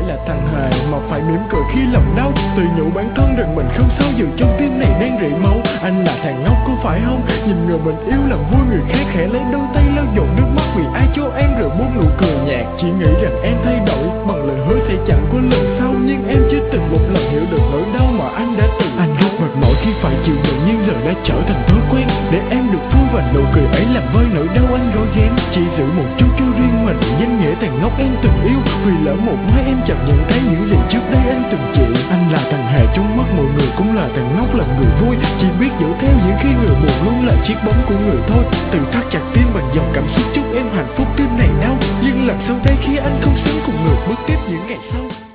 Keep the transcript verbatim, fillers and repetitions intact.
là thằng hề mà phải mỉm cười khi lòng đau, tự nhủ bản thân rằng mình không sao dù trong tim này đang rỉ máu. Anh là thằng ngốc có phải không? Nhìn người mình yêu làm vui người khác, khẽ lấy đôi tay lau dọn nước mắt vì ai cho em rồi buông nụ cười nhạt. Chỉ nghĩ rằng em thay đổi bằng lời hứa sẽ chẳng có lần sau, nhưng em chưa từng một lần hiểu được nỗi đau mà anh đã từng. Anh rất mệt mỏi khi phải chịu đựng nhưng giờ đã trở thành thói quen, để em được vui và nụ cười ấy làm vơi nỗi đau anh gói ghém. Chỉ giữ một chút cho riêng mình, danh nghĩa thằng ngốc em từng yêu, vì lỡ một mai em chậm nhận thấy những gì trước đây anh từng chịu. Anh là thằng hề trong mắt mọi người, cũng là thằng ngốc làm người vui, chỉ biết dõi theo những khi người buồn luôn là chiếc bóng của người thôi. Từ thắt chặt tim bằng dòng cảm xúc chúc em hạnh phúc tim này đau, nhưng lần sau đây khi anh không sống cùng người bước tiếp những ngày sau.